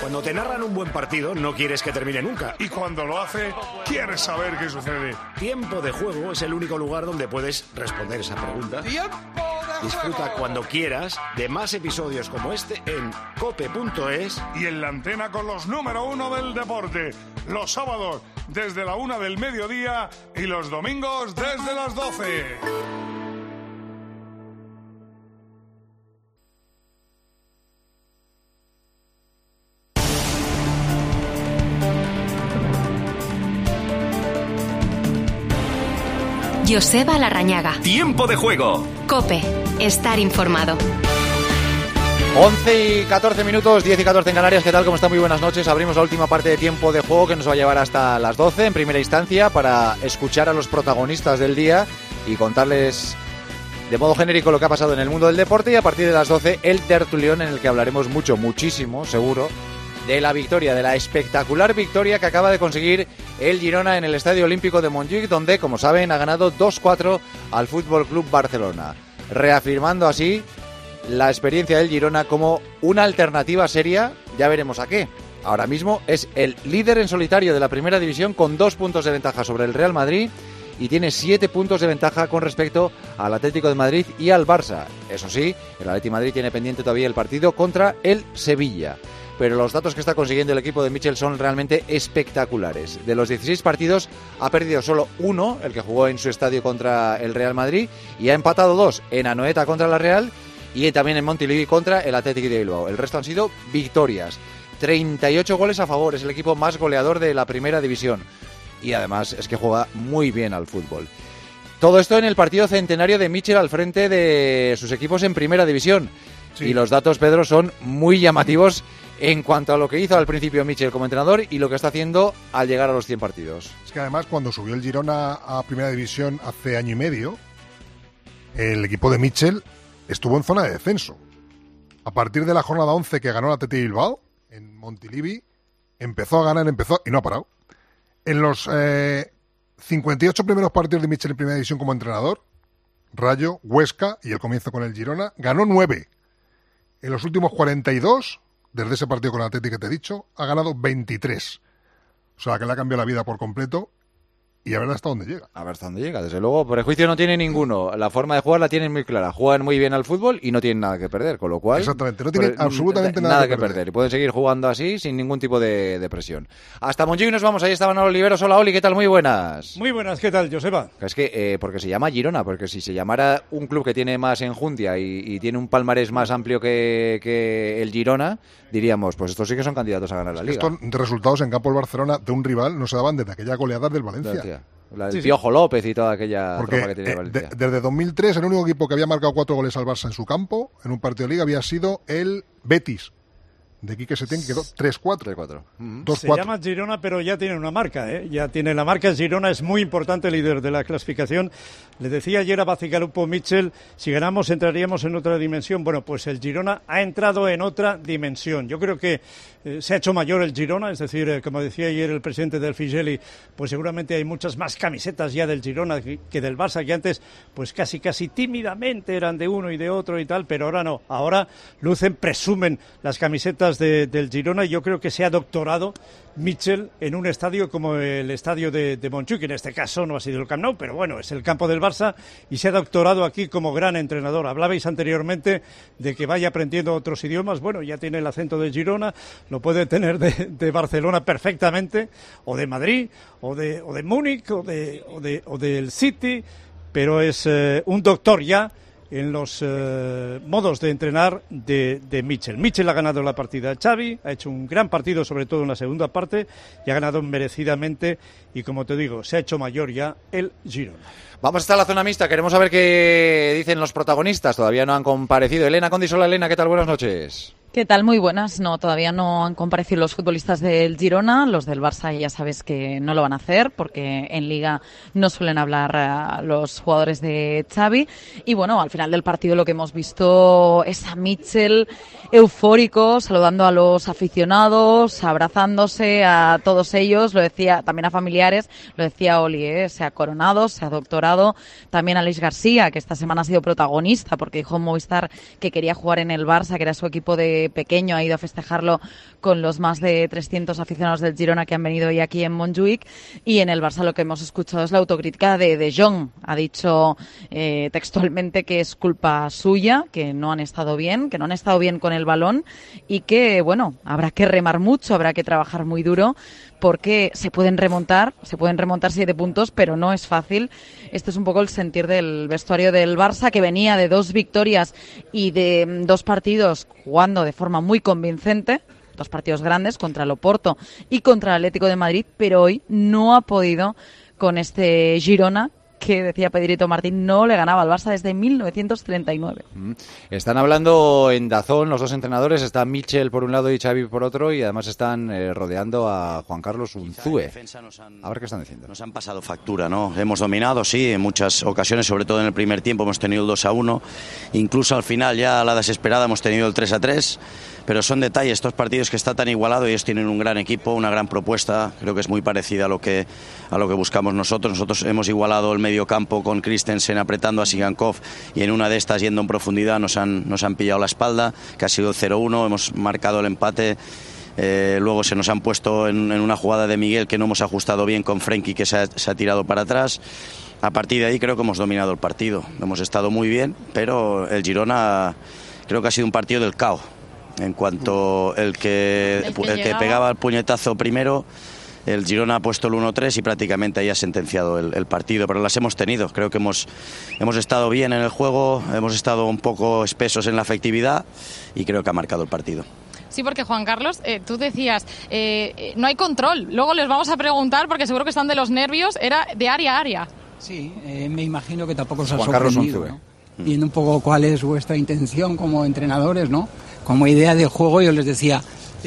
Cuando te narran un buen partido, no quieres que termine nunca. Y cuando lo hace, quieres saber qué sucede. Tiempo de Juego es el único lugar donde puedes responder esa pregunta. Disfruta cuando quieras de más episodios como este en cope.es y en la antena con los número 1 del deporte. Los sábados desde la 1 del mediodía y los domingos desde las 12. Joseba Larrañaga. Tiempo de Juego. COPE. Estar informado. 11 y 14 minutos, 10 y 14 en Canarias. ¿Qué tal? ¿Cómo están? Muy buenas noches. Abrimos la última parte de Tiempo de Juego que nos va a llevar hasta las 12 en primera instancia para escuchar a los protagonistas del día y contarles de modo genérico lo que ha pasado en el mundo del deporte, y a partir de las 12 el tertulión en el que hablaremos muchísimo, seguro, de la victoria, de la espectacular victoria que acaba de conseguir el Girona en el Estadio Olímpico de Montjuïc, donde, como saben, ha ganado 2-4 al Fútbol Club Barcelona, reafirmando así la experiencia del Girona como una alternativa seria, ya veremos a qué. Ahora mismo es el líder en solitario de la primera división con 2 puntos de ventaja sobre el Real Madrid y tiene 7 puntos de ventaja con respecto al Atlético de Madrid y al Barça. Eso sí, el Atlético de Madrid tiene pendiente todavía el partido contra el Sevilla. Pero los datos que está consiguiendo el equipo de Michel son realmente espectaculares. De los 16 partidos ha perdido solo 1, el que jugó en su estadio contra el Real Madrid, y ha empatado 2 en Anoeta contra la Real y también en Montilivi contra el Athletic de Bilbao. El resto han sido victorias. 38 goles a favor, es el equipo más goleador de la primera división. Y además es que juega muy bien al fútbol. Todo esto en el partido centenario de Michel al frente de sus equipos en primera división. Sí. Y los datos, Pedro, son muy llamativos en cuanto a lo que hizo al principio Michel como entrenador y lo que está haciendo al llegar a los 100 partidos. Es que además cuando subió el Girona a primera división hace año y medio, el equipo de Michel estuvo en zona de descenso. A partir de la jornada 11 que ganó el Athletic de Bilbao, en Montilivi, empezó a ganar, y no ha parado. En los 58 primeros partidos de Michel en primera división como entrenador, Rayo, Huesca y el comienzo con el Girona, ganó 9. En los últimos 42, desde ese partido con el Athletic que te he dicho, ha ganado 23. O sea, que le ha cambiado la vida por completo. Y a ver hasta dónde llega. A ver hasta dónde llega, desde luego. Prejuicio no tiene ninguno. La forma de jugar la tienen muy clara. Juegan muy bien al fútbol y no tienen nada que perder, con lo cual... Exactamente, no tienen absolutamente nada que perder. Y pueden seguir jugando así sin ningún tipo de presión. Hasta Montjuïc nos vamos, ahí está Manolo Oliveros. Hola, Oli, ¿qué tal? Muy buenas. Muy buenas, ¿qué tal, Joseba? Es que, porque se llama Girona, porque si se llamara un club que tiene más enjundia y tiene un palmarés más amplio que el Girona, diríamos, pues estos sí que son candidatos a ganar la Liga. Estos resultados en campo del Barcelona de un rival no se daban desde aquella goleada del Valencia. La del Piojo López y toda aquella tropa que tiene Valencia. Desde 2003, el único equipo que había marcado 4 goles al Barça en su campo, en un partido de Liga, había sido el Betis, de Quique Setién, que quedó 3-4. 2-4. Se llama Girona, pero ya tiene una marca, ¿eh? Ya tiene la marca. Girona es muy importante, líder de la clasificación. Le decía ayer a Bacigalupo Michel, si ganamos entraríamos en otra dimensión. Bueno, pues el Girona ha entrado en otra dimensión. Yo creo que se ha hecho mayor el Girona, es decir, como decía ayer el presidente del Figeli, pues seguramente hay muchas más camisetas ya del Girona que del Barça, que antes pues casi tímidamente eran de uno y de otro y tal, pero ahora no. Ahora presumen las camisetas del Girona, y yo creo que se ha doctorado Michel en un estadio como el estadio de Montjuïc, que en este caso no ha sido el Camp Nou, pero bueno, es el campo del Barça, y se ha doctorado aquí como gran entrenador. Hablabais anteriormente de que vaya aprendiendo otros idiomas. Bueno, ya tiene el acento de Girona, lo puede tener de Barcelona perfectamente, o de Madrid, o de Múnich, o del City, pero es un doctor ya en los modos de entrenar de Michel. Michel ha ganado la partida a Xavi, ha hecho un gran partido, sobre todo en la segunda parte, y ha ganado merecidamente, y como te digo, se ha hecho mayor ya el Girona. Vamos hasta la zona mixta, queremos saber qué dicen los protagonistas, todavía no han comparecido. Elena Condisola, Elena, ¿qué tal? Buenas noches. ¿Qué tal? Muy buenas. No, todavía no han comparecido los futbolistas del Girona. Los del Barça ya sabes que no lo van a hacer porque en Liga no suelen hablar los jugadores de Xavi. Y bueno, al final del partido lo que hemos visto es a Michel eufórico, saludando a los aficionados, abrazándose a todos ellos. Lo decía también a familiares, lo decía Oli, se ha coronado, se ha doctorado. También a Aleix García, que esta semana ha sido protagonista porque dijo en Movistar que quería jugar en el Barça, que era su equipo de pequeño ha ido a festejarlo con los más de 300 aficionados del Girona que han venido hoy aquí en Montjuïc. Y en el Barça lo que hemos escuchado es la autocrítica de De Jong. Ha dicho textualmente que es culpa suya, que no han estado bien con el balón y que, bueno, habrá que remar mucho, habrá que trabajar muy duro porque se pueden remontar 7 puntos, pero no es fácil. Este es un poco el sentir del vestuario del Barça, que venía de 2 victorias y de 2 partidos jugando de forma muy convincente, 2 partidos grandes contra el Oporto y contra el Atlético de Madrid, pero hoy no ha podido con este Girona, que decía Pedrito Martín, no le ganaba al Barça desde 1939. Están hablando en DAZN los 2 entrenadores, está Michel por un lado y Xavi por otro, y además están rodeando a Juan Carlos Unzúe. A ver qué están diciendo. Nos han pasado factura, ¿no? Hemos dominado, sí, en muchas ocasiones, sobre todo en el primer tiempo hemos tenido el 2-1, incluso al final ya a la desesperada hemos tenido el 3-3. Pero son detalles, estos partidos que está tan igualado, ellos tienen un gran equipo, una gran propuesta, creo que es muy parecida a lo que buscamos nosotros. Nosotros hemos igualado el medio campo con Christensen apretando a Sigankov y en una de estas yendo en profundidad nos han pillado la espalda, que ha sido el 0-1, hemos marcado el empate. Luego se nos han puesto en una jugada de Miguel que no hemos ajustado bien con Frenkie, que se ha tirado para atrás. A partir de ahí creo que hemos dominado el partido, hemos estado muy bien, pero el Girona creo que ha sido un partido del caos. En cuanto el que pegaba el puñetazo primero, el Girona ha puesto el 1-3 y prácticamente ahí ha sentenciado el partido, pero las hemos tenido. Creo que hemos estado bien en el juego, hemos estado un poco espesos en la efectividad y creo que ha marcado el partido. Sí, porque Juan Carlos, tú decías, no hay control. Luego les vamos a preguntar, porque seguro que están de los nervios, era de área a área. Sí, me imagino que tampoco os ha Juan Carlos sorprendido, ¿no? Viendo un poco cuál es vuestra intención como entrenadores, ¿no? Como idea de juego, yo les decía,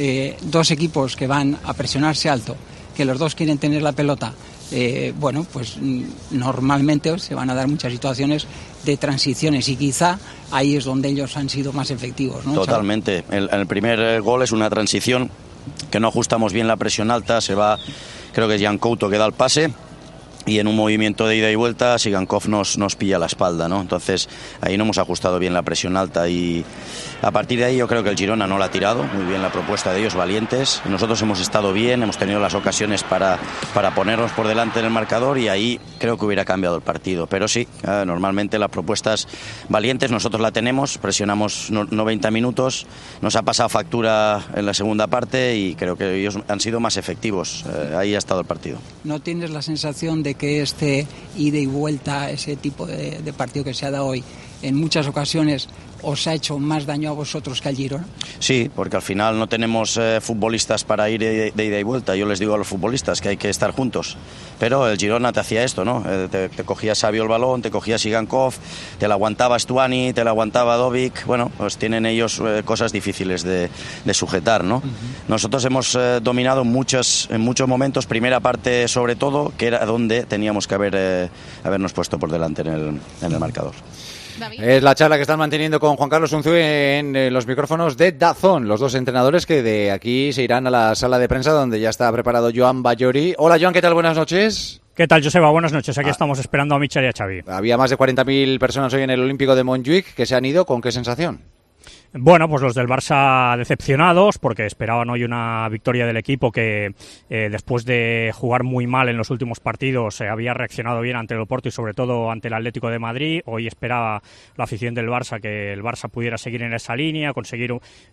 2 equipos que van a presionarse alto, que los 2 quieren tener la pelota, bueno, pues normalmente se van a dar muchas situaciones de transiciones y quizá ahí es donde ellos han sido más efectivos, ¿no? Totalmente. El primer gol es una transición que no ajustamos bien la presión alta, se va, creo que es Jan Couto que da el pase. Y en un movimiento de ida y vuelta, Sigankov nos pilla la espalda, ¿no? Entonces, ahí no hemos ajustado bien la presión alta y a partir de ahí yo creo que el Girona no la ha tirado muy bien la propuesta de ellos, valientes. Nosotros hemos estado bien, hemos tenido las ocasiones para ponernos por delante en el marcador y ahí creo que hubiera cambiado el partido. Pero sí, normalmente las propuestas valientes nosotros la tenemos, presionamos 90 minutos, nos ha pasado factura en la segunda parte y creo que ellos han sido más efectivos. Ahí ha estado el partido. ¿No tienes la sensación de que este ida y vuelta, ese tipo de partido que se ha dado hoy, en muchas ocasiones os ha hecho más daño a vosotros que al Girona? Sí, porque al final no tenemos futbolistas para ir de ida y vuelta. Yo les digo a los futbolistas que hay que estar juntos. Pero el Girona te hacía esto, ¿no? Te cogía Savio el balón, te cogía Sigankov, te la aguantaba Stuani, te la aguantaba Dovic. Bueno, pues tienen ellos cosas difíciles de sujetar, ¿no? Nosotros hemos dominado en muchos momentos, primera parte sobre todo, que era donde teníamos que habernos puesto por delante en el marcador. Es la charla que están manteniendo con Juan Carlos Unzúe en los micrófonos de DAZN, los 2 entrenadores que de aquí se irán a la sala de prensa donde ya está preparado Joan Bayori. Hola Joan, ¿qué tal? Buenas noches. ¿Qué tal, Joseba? Buenas noches. Aquí estamos esperando a Michel y a Xavi. Había más de 40.000 personas hoy en el Olímpico de Montjuïc que se han ido. ¿Con qué sensación? Bueno, pues los del Barça decepcionados porque esperaban hoy una victoria del equipo que después de jugar muy mal en los últimos partidos había reaccionado bien ante el Oporto y sobre todo ante el Atlético de Madrid. Hoy esperaba la afición del Barça que el Barça pudiera seguir en esa línea, conseguir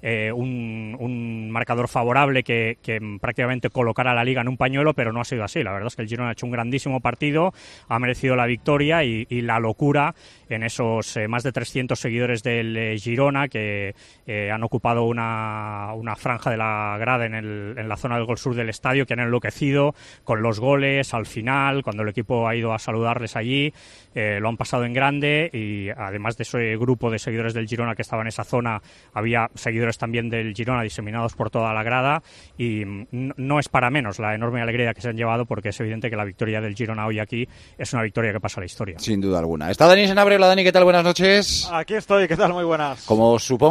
un marcador favorable que prácticamente colocara a la Liga en un pañuelo, pero no ha sido así. La verdad es que el Girona ha hecho un grandísimo partido, ha merecido la victoria y la locura en esos más de 300 seguidores del Girona que han ocupado una franja de la grada en la zona del gol sur del estadio, que han enloquecido con los goles al final, cuando el equipo ha ido a saludarles allí. Lo han pasado en grande y además de ese grupo de seguidores del Girona que estaba en esa zona, había seguidores también del Girona diseminados por toda la grada y no es para menos la enorme alegría que se han llevado, porque es evidente que la victoria del Girona hoy aquí es una victoria que pasa a la historia. Sin duda alguna. Está Dani Senabre. Hola Dani, ¿qué tal? Buenas noches. Aquí estoy, ¿qué tal? Muy buenas. Como supongo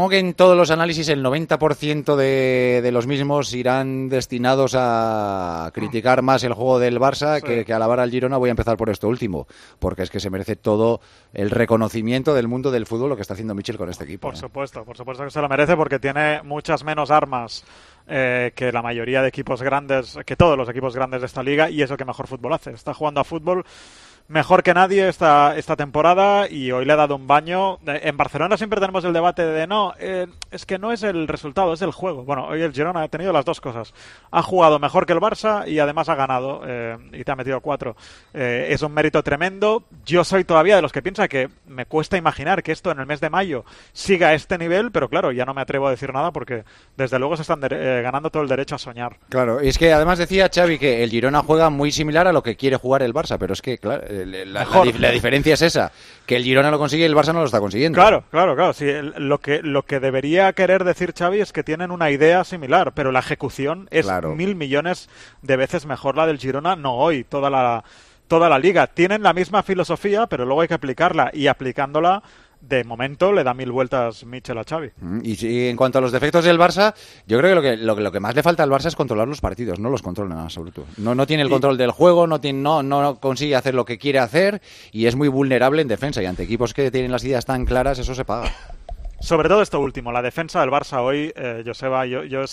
supongo que en todos los análisis el 90% de los mismos irán destinados a criticar más el juego del Barça que alabar al Girona. Voy a empezar por esto último, porque es que se merece todo el reconocimiento del mundo del fútbol lo que está haciendo Michel con este equipo. Por supuesto que se lo merece, porque tiene muchas menos armas que la mayoría de equipos grandes, que todos los equipos grandes de esta liga, y es el que mejor fútbol hace. Está jugando a fútbol mejor que nadie esta temporada, y hoy le ha dado un baño. En Barcelona siempre tenemos el debate de es que no es el resultado, es el juego. Bueno, hoy el Girona ha tenido las dos cosas. Ha jugado mejor que el Barça y además ha ganado, y te ha metido 4. Es un mérito tremendo. Yo soy todavía de los que piensa que me cuesta imaginar que esto en el mes de mayo siga a este nivel, pero claro, ya no me atrevo a decir nada porque desde luego se están ganando todo el derecho a soñar. Claro, y es que además decía Xavi que el Girona juega muy similar a lo que quiere jugar el Barça, pero es que claro, la diferencia es esa, que el Girona lo consigue y el Barça no lo está consiguiendo. Claro. Sí, lo que debería querer decir Xavi es que tienen una idea similar, pero la ejecución es 1.000 millones de veces mejor la del Girona, no hoy, toda la liga. Tienen la misma filosofía, pero luego hay que aplicarla, y aplicándola de momento le da 1000 vueltas Michel a Xavi. Y en cuanto a los defectos del Barça, yo creo que lo que más le falta al Barça es controlar los partidos. No los controla en absoluto. No tiene el control del juego, no consigue hacer lo que quiere hacer, y es muy vulnerable en defensa, y ante equipos que tienen las ideas tan claras eso se paga. Sobre todo esto último, la defensa del Barça hoy, Joseba,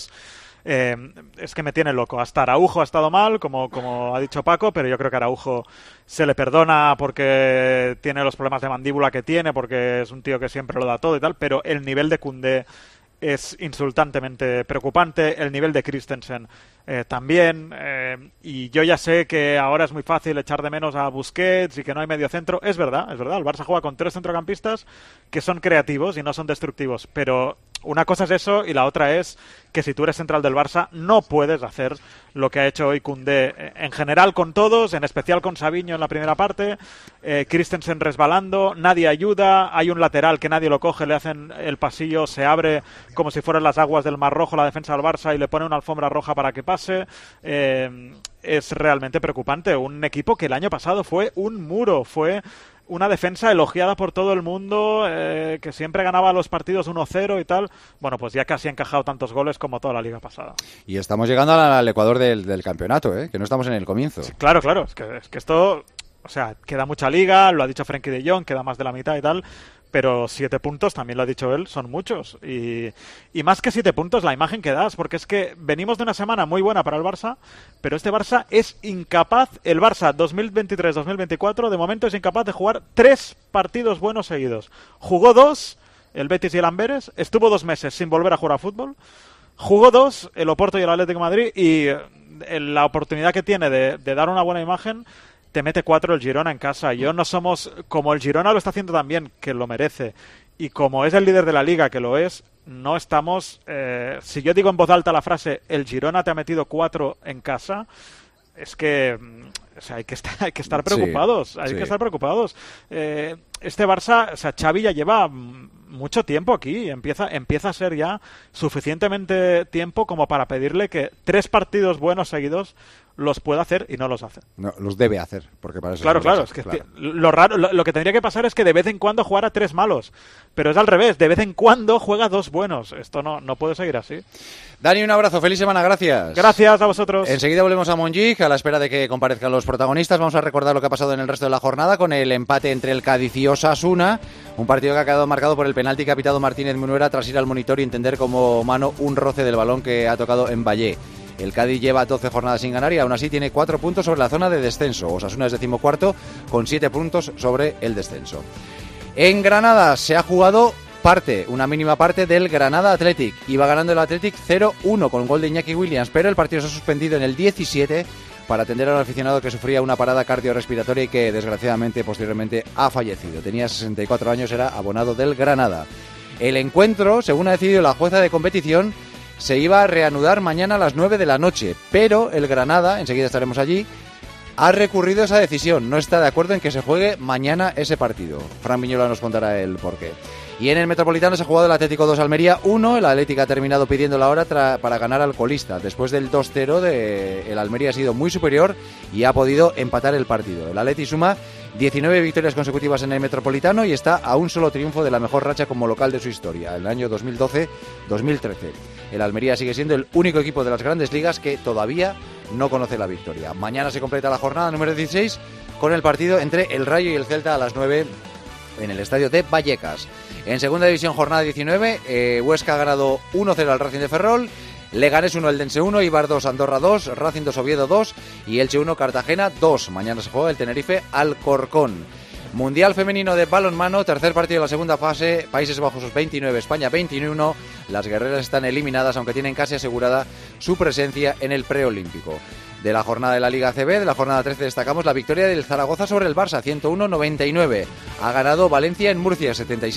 es que me tiene loco. Hasta Araujo ha estado mal, como ha dicho Paco, pero yo creo que Araujo se le perdona porque tiene los problemas de mandíbula que tiene, porque es un tío que siempre lo da todo y tal, pero el nivel de Koundé es insultantemente preocupante, el nivel de Christensen también, y yo ya sé que ahora es muy fácil echar de menos a Busquets y que no hay medio centro. Es verdad, el Barça juega con 3 centrocampistas que son creativos y no son destructivos, pero una cosa es eso y la otra es que si tú eres central del Barça no puedes hacer lo que ha hecho hoy Koundé, en general con todos, en especial con Savinho en la primera parte, Christensen resbalando, nadie ayuda, hay un lateral que nadie lo coge, le hacen el pasillo, se abre como si fueran las aguas del Mar Rojo la defensa del Barça y le pone una alfombra roja para que pase. Es realmente preocupante. Un equipo que el año pasado fue un muro, fue una defensa elogiada por todo el mundo, que siempre ganaba los partidos 1-0 y tal. Bueno, pues ya casi ha encajado tantos goles como toda la liga pasada. Y estamos llegando al Ecuador del campeonato, que no estamos en el comienzo. Sí, claro, es que esto, o sea, queda mucha liga, lo ha dicho Frenkie de Jong, queda más de la mitad y tal, pero 7 puntos, también lo ha dicho él, son muchos. Y más que 7 puntos, la imagen que das, porque es que venimos de una semana muy buena para el Barça, pero este Barça es incapaz, el Barça 2023-2024, de momento es incapaz de jugar 3 partidos buenos seguidos. Jugó 2, el Betis y el Amberes, estuvo 2 meses sin volver a jugar a fútbol, jugó 2, el Oporto y el Atlético de Madrid, y la oportunidad que tiene de dar una buena imagen, te mete 4 el Girona en casa. Yo no somos, como el Girona lo está haciendo también, que lo merece, y como es el líder de la liga, que lo es, no estamos, si yo digo en voz alta la frase, el Girona te ha metido 4 en casa, es que, o sea, hay que estar preocupados, que estar preocupados. Este Barça, o sea, Xavi ya lleva mucho tiempo aquí, empieza a ser ya suficientemente tiempo como para pedirle que 3 partidos buenos seguidos los puede hacer, y no los hace. No, los debe hacer, porque para eso... Claro, es que lo raro, lo que tendría que pasar es que de vez en cuando jugara 3 malos, pero es al revés, de vez en cuando juega 2 buenos. Esto no puede seguir así. Dani, un abrazo, feliz semana, gracias. Gracias a vosotros. Enseguida volvemos a Montjuic, a la espera de que comparezcan los protagonistas. Vamos a recordar lo que ha pasado en el resto de la jornada con el empate entre el Cádiz y Osasuna, un partido que ha quedado marcado por el penalti que ha pitado Martínez Munuera tras ir al monitor y entender como mano un roce del balón que ha tocado en Vallé. El Cádiz lleva 12 jornadas sin ganar y aún así tiene 4 puntos sobre la zona de descenso. Osasuna es 14º con 7 puntos sobre el descenso. En Granada se ha jugado una mínima parte del Granada Athletic. Iba ganando el Athletic 0-1 con gol de Iñaki Williams, pero el partido se ha suspendido en el 17 para atender a un aficionado que sufría una parada cardiorrespiratoria y que desgraciadamente posteriormente ha fallecido. Tenía 64 años, era abonado del Granada. El encuentro, según ha decidido la jueza de competición, se iba a reanudar mañana a las 9 de la noche, pero el Granada, enseguida estaremos allí, ha recurrido esa decisión. No está de acuerdo en que se juegue mañana ese partido. Fran Viñola nos contará el porqué. Y en el Metropolitano se ha jugado el Atlético 2 Almería 1. El Atlético ha terminado pidiendo la hora para ganar al colista. Después del 2-0, el Almería ha sido muy superior y ha podido empatar el partido. El Atleti suma 19 victorias consecutivas en el Metropolitano y está a un solo triunfo de la mejor racha como local de su historia, el año 2012-2013. El Almería sigue siendo el único equipo de las grandes ligas que todavía no conoce la victoria. Mañana se completa la jornada número 16 con el partido entre el Rayo y el Celta a las 9 en el estadio de Vallecas. En segunda división, jornada 19, Huesca ha ganado 1-0 al Racing de Ferrol, Leganés 1, Eldense 1, Eibar 2, Andorra 2, Racing 2, Oviedo 2 y Elche 1, Cartagena 2. Mañana se juega el Tenerife Alcorcón. Mundial femenino de balonmano, tercer partido de la segunda fase, Países Bajos 29, España 21. Las guerreras están eliminadas, aunque tienen casi asegurada su presencia en el preolímpico. De la jornada de la Liga ACB, de la jornada 13, destacamos la victoria del Zaragoza sobre el Barça, 101-99. Ha ganado Valencia en Murcia,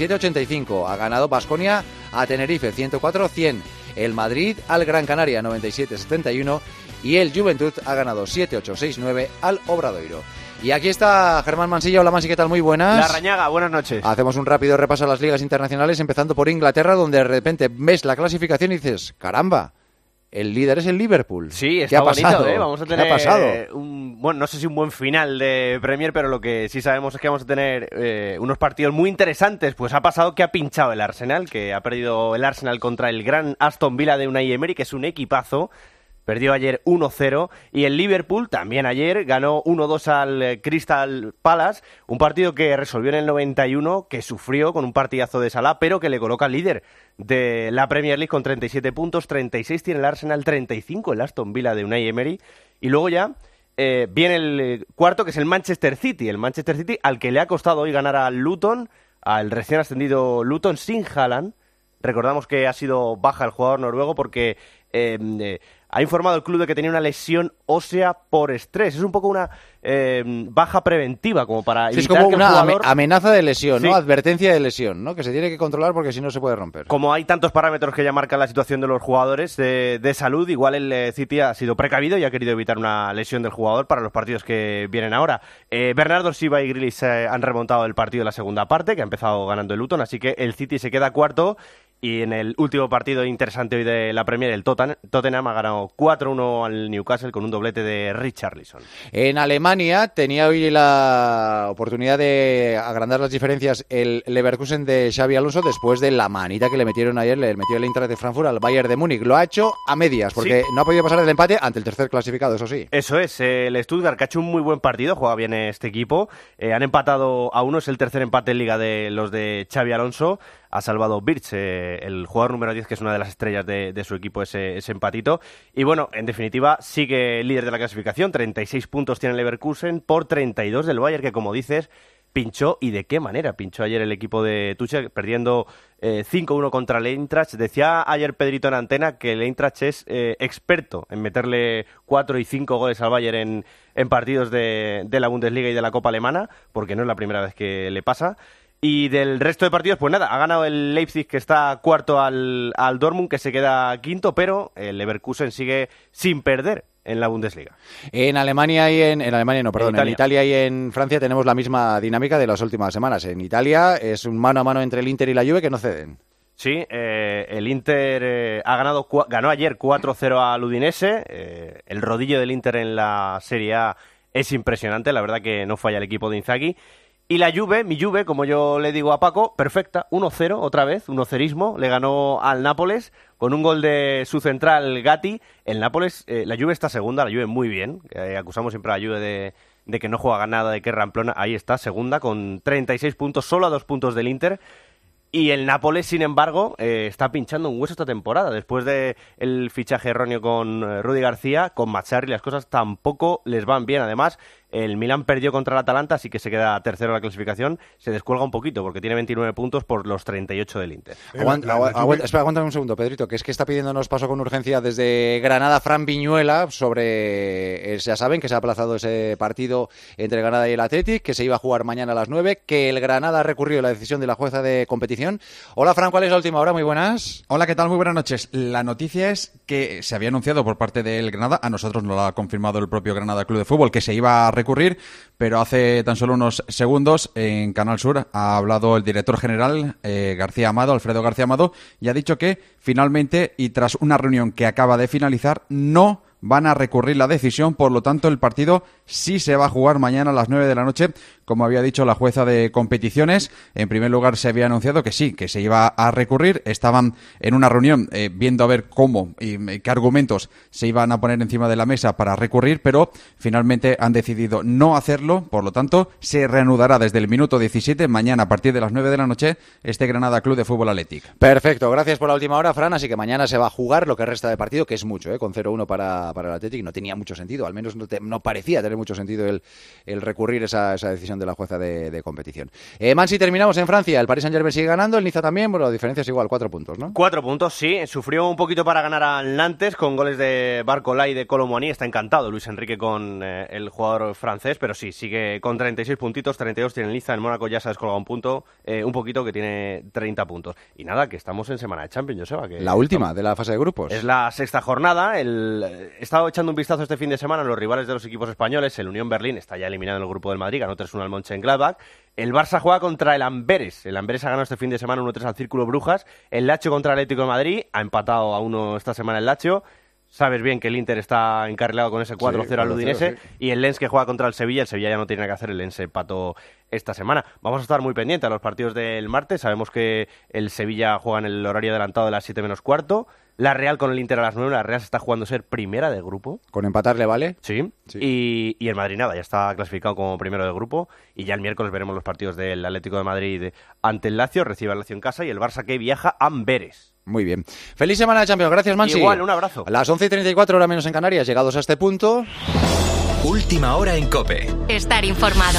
77-85. Ha ganado Baskonia a Tenerife, 104-100. El Madrid al Gran Canaria, 97-71. Y el Juventud ha ganado 7-8-6-9 al Obradoiro. Y aquí está Germán Mansilla. Hola, Mansi, ¿qué tal? Muy buenas. La Rañaga, buenas noches. Hacemos un rápido repaso a las ligas internacionales, empezando por Inglaterra, donde de repente ves la clasificación y dices, caramba, el líder es el Liverpool. Sí, está ¿Qué ha bonito, pasado? Vamos a tener ¿Qué ha pasado? bueno, no sé si un buen final de Premier, pero lo que sí sabemos es que vamos a tener unos partidos muy interesantes. Pues ha pasado que ha pinchado el Arsenal, que ha perdido el Arsenal contra el gran Aston Villa de Unai Emery, que es un equipazo. Perdió ayer 1-0 y el Liverpool también ayer ganó 1-2 al Crystal Palace, un partido que resolvió en el 91, que sufrió con un partidazo de Salah, pero que le coloca líder de la Premier League con 37 puntos, 36 tiene el Arsenal, 35 el Aston Villa de Unai Emery. Y luego ya viene el cuarto, que es el Manchester City al que le ha costado hoy ganar al Luton, al recién ascendido Luton sin Haaland. Recordamos que ha sido baja el jugador noruego porque ha informado el club de que tenía una lesión ósea por estrés. Es un poco una baja preventiva, como para evitar es como que una el jugador... amenaza de lesión, Sí. ¿no? Advertencia de lesión, ¿no? Que se tiene que controlar porque si no se puede romper. Como hay tantos parámetros que ya marcan la situación de los jugadores de salud, igual el City ha sido precavido y ha querido evitar una lesión del jugador para los partidos que vienen ahora. Bernardo Silva y Grealish han remontado el partido de la segunda parte, que ha empezado ganando el Luton, así que el City se queda cuarto. Y en el último partido interesante hoy de la Premier, el Tottenham ha ganado 4-1 al Newcastle con un doblete de Richarlison. En Alemania tenía hoy la oportunidad de agrandar las diferencias el Leverkusen de Xabi Alonso después de la manita que le metieron ayer, le metió el Eintracht de Frankfurt al Bayern de Múnich. Lo ha hecho a medias porque no ha podido pasar el empate ante el tercer clasificado, eso sí. Eso es, el Stuttgart, que ha hecho un muy buen partido, juega bien este equipo. Han empatado a 1, es el tercer empate en Liga de los de Xabi Alonso. Ha salvado Birch, el jugador número 10, que es una de las estrellas de su equipo, ese empatito. Y bueno, en definitiva, sigue líder de la clasificación. 36 puntos tiene el Leverkusen por 32 del Bayern, que como dices, pinchó. ¿Y de qué manera pinchó ayer el equipo de Tuchel, perdiendo 5-1 contra el Eintracht? Decía ayer Pedrito en antena que el Eintracht es experto en meterle 4 y 5 goles al Bayern en partidos de la Bundesliga y de la Copa Alemana, porque no es la primera vez que le pasa. Y del resto de partidos, pues nada, ha ganado el Leipzig, que está cuarto al Dortmund, que se queda quinto, pero el Leverkusen sigue sin perder en la Bundesliga. En Alemania y en Italia y en Francia tenemos la misma dinámica de las últimas semanas. En Italia es un mano a mano entre el Inter y la Juve que no ceden. Sí, el Inter ganó ayer 4-0 al Udinese. El rodillo del Inter en la Serie A es impresionante, la verdad que no falla el equipo de Inzaghi. Y la Juve, mi Juve, como yo le digo a Paco, perfecta, 1-0 otra vez, 1-0ismo, le ganó al Nápoles con un gol de su central Gatti. El Nápoles, la Juve está segunda, la Juve muy bien, acusamos siempre a la Juve de que no juega nada, de que es ramplona, ahí está, segunda, con 36 puntos, solo a 2 puntos del Inter. Y el Nápoles, sin embargo, está pinchando un hueso esta temporada. Después del fichaje erróneo con Rudy García, con Mazzarri, las cosas tampoco les van bien. Además, el Milan perdió contra el Atalanta, así que se queda tercero en la clasificación. Se descuelga un poquito porque tiene 29 puntos por los 38 del Inter. Aguanta un segundo, Pedrito, que es que está pidiéndonos paso con urgencia desde Granada Fran Viñuela sobre, ya saben que se ha aplazado ese partido entre Granada y el Athletic, que se iba a jugar mañana a las 9, que el Granada ha recurrido a la decisión de la jueza de competición. Hola, Fran, ¿cuál es la última hora? Muy buenas. Hola, ¿qué tal? Muy buenas noches. La noticia es que se había anunciado por parte del Granada, a nosotros nos lo ha confirmado el propio Granada Club de Fútbol, que se iba a recurrir recurrir, pero hace tan solo unos segundos en Canal Sur ha hablado el director general Alfredo García Amado, y ha dicho que finalmente, y tras una reunión que acaba de finalizar, no van a recurrir la decisión. Por lo tanto, el partido sí se va a jugar mañana a las 9 de la noche, como había dicho la jueza de competiciones. En primer lugar, se había anunciado que sí, que se iba a recurrir. Estaban en una reunión viendo a ver cómo y qué argumentos se iban a poner encima de la mesa para recurrir, pero finalmente han decidido no hacerlo. Por lo tanto, se reanudará desde el minuto 17, mañana a partir de las 9 de la noche, este Granada Club de Fútbol Athletic. Perfecto, gracias por la última hora, Fran. Así que mañana se va a jugar lo que resta de partido, que es mucho, con 0-1 para el Athletic. No tenía mucho sentido, al menos no parecía tener mucho sentido el recurrir esa decisión de la jueza de competición. Mansi, terminamos en Francia. El Paris Saint-Germain sigue ganando, el Niza también. Bueno, la diferencia es igual, 4 puntos, ¿no? 4 puntos, sí. Sufrió un poquito para ganar al Nantes con goles de Barcola y de Colomboani. Está encantado Luis Enrique con el jugador francés, pero sí, sigue con 36 puntitos, 32 tiene el Niza. El Mónaco ya se ha descolgado un poquito, que tiene 30 puntos. Y nada, que estamos en semana de Champions, Joseba. Que la última de la fase de grupos. Es la sexta jornada. He estado echando un vistazo este fin de semana a los rivales de los equipos españoles. El Unión Berlín está ya eliminado en el grupo del Madrid, ganó 3-1 al Mönchengladbach. El Barça juega contra el Amberes. El Amberes ha ganado este fin de semana 1-3 al Círculo Brujas. El Lazio contra el Atlético de Madrid. Ha empatado a 1 esta semana el Lazio. Sabes bien que el Inter está encarrilado con ese 4-0 al Udinese. Sí. Y el Lens, que juega contra el Sevilla. El Sevilla ya no tiene nada que hacer. El Lens empató esta semana. Vamos a estar muy pendientes a los partidos del martes. Sabemos que el Sevilla juega en el horario adelantado de las 7 menos cuarto. La Real con el Inter a las 9. La Real se está jugando ser primera de grupo. ¿Con empatarle vale? Sí. Y el Madrid nada, ya está clasificado como primero de grupo. Y ya el miércoles veremos los partidos del Atlético de Madrid ante el Lazio. Recibe al Lazio en casa. Y el Barça, que viaja a Amberes. Muy bien. Feliz semana de Champions. Gracias, Mansi. Igual, un abrazo. A las 11:34, hora menos en Canarias. Llegados a este punto. Última hora en COPE. Estar informado.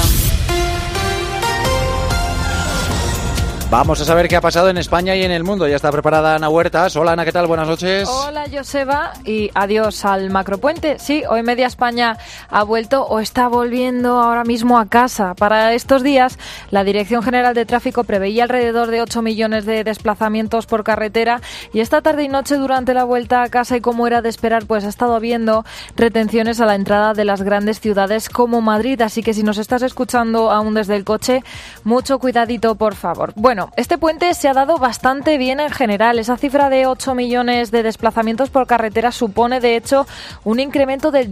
Vamos a saber qué ha pasado en España y en el mundo. Ya está preparada Ana Huertas. Hola, Ana, ¿qué tal? Buenas noches. Hola, Joseba, y adiós al macropuente. Sí, hoy media España ha vuelto o está volviendo ahora mismo a casa. Para estos días, la Dirección General de Tráfico preveía alrededor de 8 millones de desplazamientos por carretera, y esta tarde y noche durante la vuelta a casa, y como era de esperar, pues ha estado habiendo retenciones a la entrada de las grandes ciudades como Madrid. Así que si nos estás escuchando aún desde el coche, mucho cuidadito, por favor. Bueno, este puente se ha dado bastante bien en general. Esa cifra de 8 millones de desplazamientos por carretera supone, de hecho, un incremento del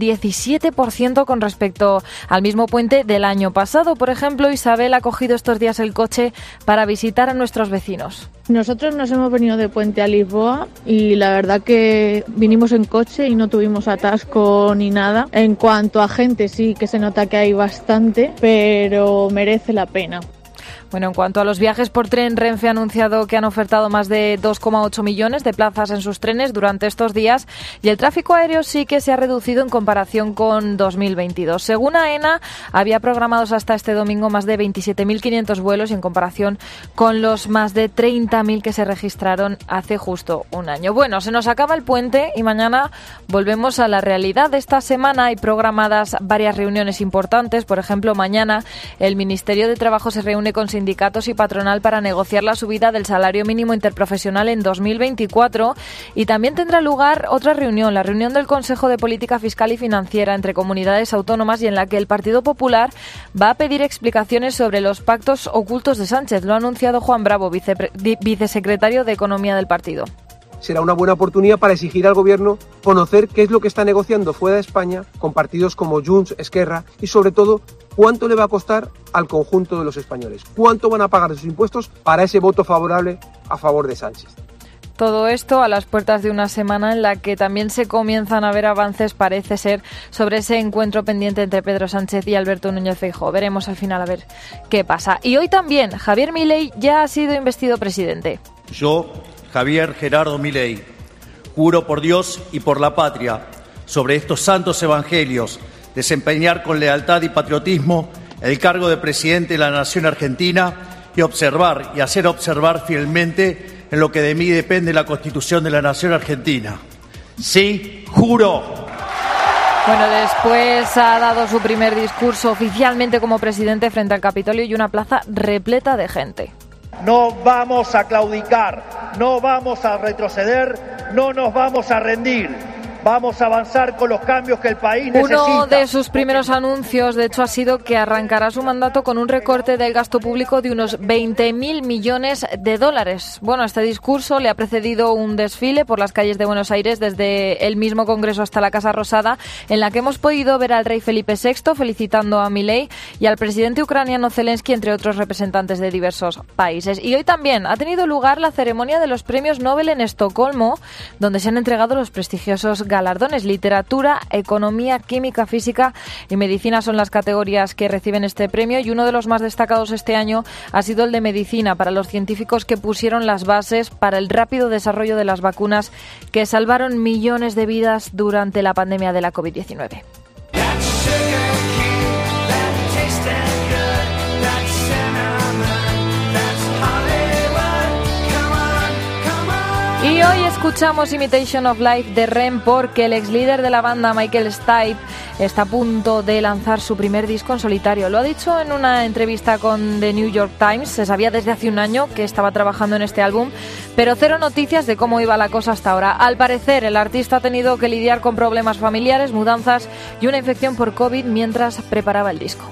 17% con respecto al mismo puente del año pasado. Por ejemplo, Isabel ha cogido estos días el coche para visitar a nuestros vecinos. Nosotros nos hemos venido de Puente a Lisboa y la verdad que vinimos en coche y no tuvimos atasco ni nada. En cuanto a gente, sí que se nota que hay bastante, pero merece la pena. Bueno, en cuanto a los viajes por tren, Renfe ha anunciado que han ofertado más de 2,8 millones de plazas en sus trenes durante estos días, y el tráfico aéreo sí que se ha reducido en comparación con 2022. Según AENA, había programados hasta este domingo más de 27.500 vuelos, y en comparación con los más de 30.000 que se registraron hace justo un año. Bueno, se nos acaba el puente y mañana volvemos a la realidad. Esta semana hay programadas varias reuniones importantes. Por ejemplo, mañana el Ministerio de Trabajo se reúne con sindicatos y patronal para negociar la subida del salario mínimo interprofesional en 2024, y también tendrá lugar otra reunión, la reunión del Consejo de Política Fiscal y Financiera entre comunidades autónomas, y en la que el Partido Popular va a pedir explicaciones sobre los pactos ocultos de Sánchez. Lo ha anunciado Juan Bravo, vicesecretario de Economía del partido. Será una buena oportunidad para exigir al Gobierno conocer qué es lo que está negociando fuera de España con partidos como Junts, Esquerra, y sobre todo cuánto le va a costar al conjunto de los españoles, cuánto van a pagar de sus impuestos para ese voto favorable a favor de Sánchez. Todo esto a las puertas de una semana en la que también se comienzan a ver avances, parece ser, sobre ese encuentro pendiente entre Pedro Sánchez y Alberto Núñez Feijóo. Veremos al final a ver qué pasa. Y hoy también Javier Milei ya ha sido investido presidente. Yo, Javier Gerardo Milei, juro por Dios y por la patria, sobre estos santos evangelios, desempeñar con lealtad y patriotismo el cargo de presidente de la Nación Argentina y observar y hacer observar fielmente en lo que de mí depende la Constitución de la Nación Argentina. Sí, juro. Bueno, después ha dado su primer discurso oficialmente como presidente frente al Capitolio y una plaza repleta de gente. No vamos a claudicar, no vamos a retroceder, no nos vamos a rendir. Vamos a avanzar con los cambios que el país necesita. Uno de sus primeros anuncios, de hecho, ha sido que arrancará su mandato con un recorte del gasto público de unos 20.000 millones de dólares. Bueno, a este discurso le ha precedido un desfile por las calles de Buenos Aires, desde el mismo Congreso hasta la Casa Rosada, en la que hemos podido ver al rey Felipe VI felicitando a Milei y al presidente ucraniano Zelensky, entre otros representantes de diversos países. Y hoy también ha tenido lugar la ceremonia de los premios Nobel en Estocolmo, donde se han entregado los prestigiosos galardones. Literatura, economía, química, física y medicina son las categorías que reciben este premio, y uno de los más destacados este año ha sido el de medicina, para los científicos que pusieron las bases para el rápido desarrollo de las vacunas que salvaron millones de vidas durante la pandemia de la COVID-19. Y hoy escuchamos Imitation of Life de REM, porque el ex líder de la banda, Michael Stipe, está a punto de lanzar su primer disco en solitario. Lo ha dicho en una entrevista con The New York Times. Se sabía desde hace un año que estaba trabajando en este álbum, pero cero noticias de cómo iba la cosa hasta ahora. Al parecer, el artista ha tenido que lidiar con problemas familiares, mudanzas y una infección por COVID mientras preparaba el disco.